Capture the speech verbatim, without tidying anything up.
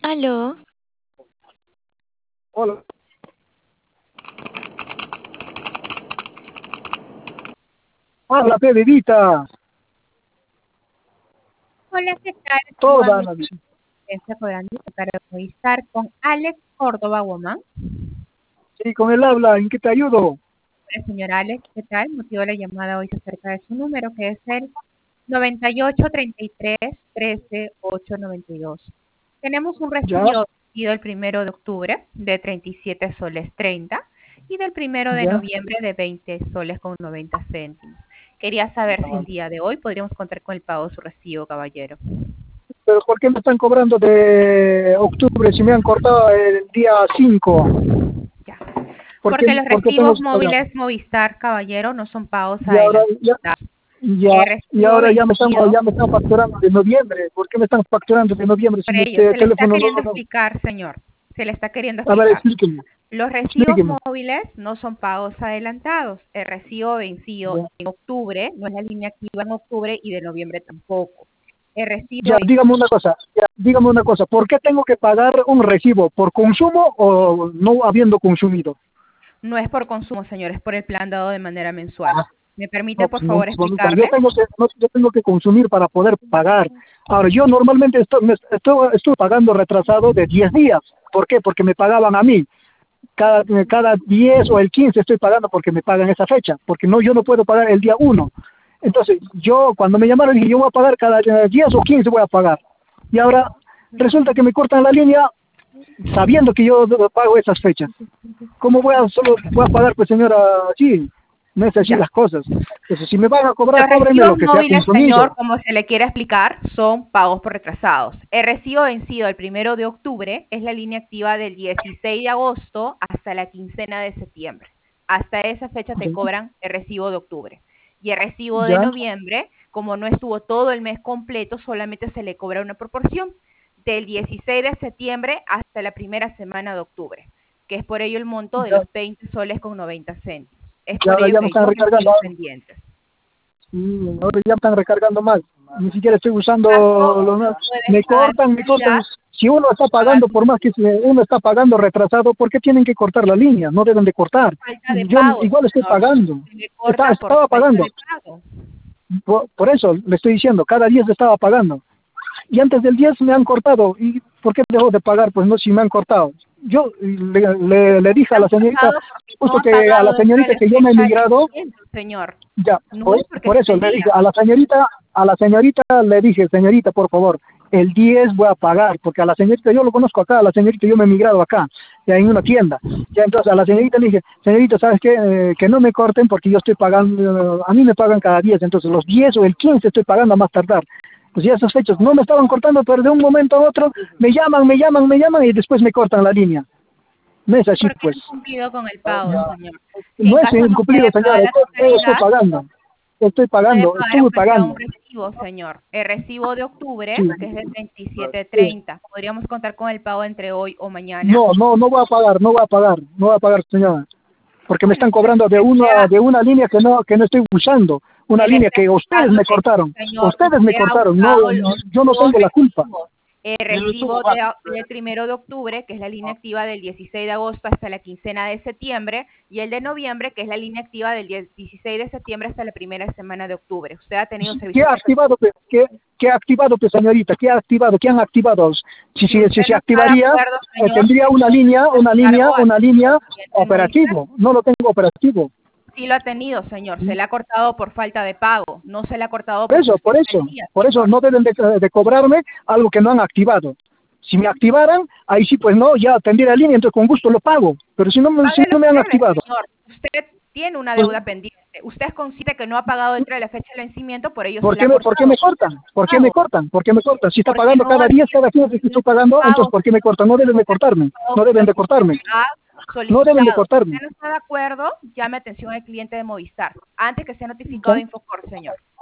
Aló, Hola, habla, pe, bebita. Hola, ¿qué tal? Toda la Nuevamente visita. estoy cobrando para entrevistar con Alex Córdoba Woman. Sí, con él habla, ¿en qué te ayudo? El señor Alex, ¿qué tal? Motivo de la llamada hoy acerca de su número, que es el noventa y ocho, treinta y tres, trece, ocho noventa y dos. Tenemos un Ya, recibo vencido el primero de octubre de treinta y siete soles treinta y del primero de ya. noviembre de veinte soles con noventa céntimos. Quería saber si Ah, el día de hoy podríamos contar con el pago de su recibo, caballero. pero ¿por qué me están cobrando de octubre si me han cortado el día cinco? Ya. ¿Por qué, Porque los por qué tengo recibos que pagar? móviles Movistar, caballero, no son pagos Y ahora ya, adelantados. ya, El y recibo ahora ya me están, vencido, ya me están facturando de noviembre. ¿Por qué me están facturando de noviembre si por mi ello, te- se le está teléfono no queriendo lo no? explicar, señor. Se le está queriendo A ver, explicar. explíqueme, Los recibos explíqueme. móviles no son pagos adelantados. El recibo vencido Ya, en octubre no es la línea activa en octubre y de noviembre tampoco. El recibo ya, dígame una cosa, ya, dígame una cosa. ¿Por qué tengo que pagar un recibo? ¿Por consumo o no habiendo consumido? no es por consumo, señor, es por el plan dado de manera mensual. ¿Me permite, No, por pues no, favor, pues, bonita. Yo explicarle? tengo que, no, yo tengo que consumir para poder pagar. Ahora, yo normalmente estoy, me- estoy, estoy pagando retrasado de diez días. ¿Por qué? Porque me pagaban a mí. Cada, cada diez o el quince estoy pagando porque me pagan esa fecha. Porque no, yo no puedo pagar el día uno. Entonces, yo cuando me llamaron dije, yo voy a pagar cada eh, diez o quince voy a pagar. Y ahora resulta que me cortan la línea sabiendo que yo pago esas fechas. ¿Cómo voy a solo voy a pagar, pues señora, así? No es así Ya. las cosas. Entonces, si me van a cobrar, Los cóbrenme recibos lo que se ha móviles, señor, consumido. como se le quiere explicar, son pagos por retrasados. El recibo vencido el primero de octubre es la línea activa del dieciséis de agosto hasta la quincena de septiembre. Hasta esa fecha te cobran el recibo de octubre. Y el recibo de Ya, noviembre, como no estuvo todo el mes completo, solamente se le cobra una proporción del dieciséis de septiembre hasta la primera semana de octubre, que es por ello el monto de ya, los veinte soles con noventa céntimos. Es y por ahora ello ya me que están hay recargando. recibos pendientes. Sí, ahora ya me están recargando más. Ni siquiera estoy usando Caso los... no puede Me estar cortan, me cortan. prioridad, Si uno está pagar pagando, por más que se- uno está pagando retrasado, ¿por qué tienen que cortar la línea? No deben de cortar. falta de Yo pago, igual estoy señor. pagando. Se le Está, corta por estaba falta pagando. de pago. Por, por eso le estoy diciendo, cada diez estaba pagando. Y antes del diez me han cortado. ¿Y por qué debo de pagar? Pues no, si me han cortado. Yo le, le, le dije a Han la señorita, cortado porque no justo ha que a pagado la dentro de señorita la que yo me he fecha de migrado, vencimiento, señor. ya, No por, es porque por sea eso el le día. dije a la señorita, a la señorita le dije, señorita, por favor, el diez voy a pagar, porque a la señorita yo lo conozco acá, a la señorita yo me he migrado acá, ya en una tienda. Ya entonces a la señorita le dije, señorita, ¿sabes qué? Eh, que no me corten porque yo estoy pagando, a mí me pagan cada diez, entonces los diez o el quince estoy pagando a más tardar. Pues ya esas fechas no me estaban cortando, pero de un momento a otro me llaman, me llaman, me llaman y después me cortan la línea. No es así, Porque pues. han cumplido con el pago, señor. Si en No es caso no incumplido, puede señor, pagar la estoy, estoy totalidad, pagando, estoy puede pagando, pagar estuve aunque sea un pagando. recibo, señor. El recibo de octubre, Sí, que es de treinta y siete sí. treinta. Podríamos contar con el pago entre hoy o mañana. No, no, no voy a pagar, no voy a pagar, no voy a pagar, señora, porque me Bueno, están entonces, cobrando de que una, sea, de una línea que no, que no estoy usando, una se le línea está que ustedes explicando me que, cortaron, señor, ustedes me usted ha cortaron, no, usado los yo no dos tengo la culpa. recibos. El recibo de, del primero de octubre, que es la línea activa del dieciséis de agosto hasta la quincena de septiembre, y el de noviembre, que es la línea activa del dieciséis de septiembre hasta la primera semana de octubre. Usted ha tenido ¿Qué servicios ha activado, efectivos. pues? ¿Qué, qué ha activado, pues, señorita? ¿Qué ha activado? ¿Qué han activado? Si, Si si, si usted se no está de activaría, acuerdo, eh, señor, tendría una línea, una línea, cargo al una línea cliente Movistar. operativo. No lo tengo operativo. Sí lo ha tenido, señor. Se le ha cortado por falta de pago. No se le ha cortado Por porque eso, usted por está eso, al día, por eso señor. no deben de, de cobrarme algo que no han activado. Si me activaran, ahí sí, pues no, ya tendría la línea, entonces con gusto lo pago. Pero si no, me- si Pague lo no me que han debe, activado, señor. Usted tiene una pues, deuda pendiente. Usted es consciente que no ha pagado dentro de la fecha de vencimiento, por ello se ¿por le qué ha me, por qué me cortado cortan? ¿Por qué me pago. cortan? ¿Por qué me cortan? Si está Porque pagando no cada ha día, tenido cada quince que estoy pagando, entonces pago, ¿por qué me cortan? No deben de cortarme, no deben de lo que usted cortarme, ha no deben de solicitado. Si cortarme. usted no está de acuerdo, llame atención al cliente de Movistar antes que sea notificado ¿Ya? de Infocor, señor.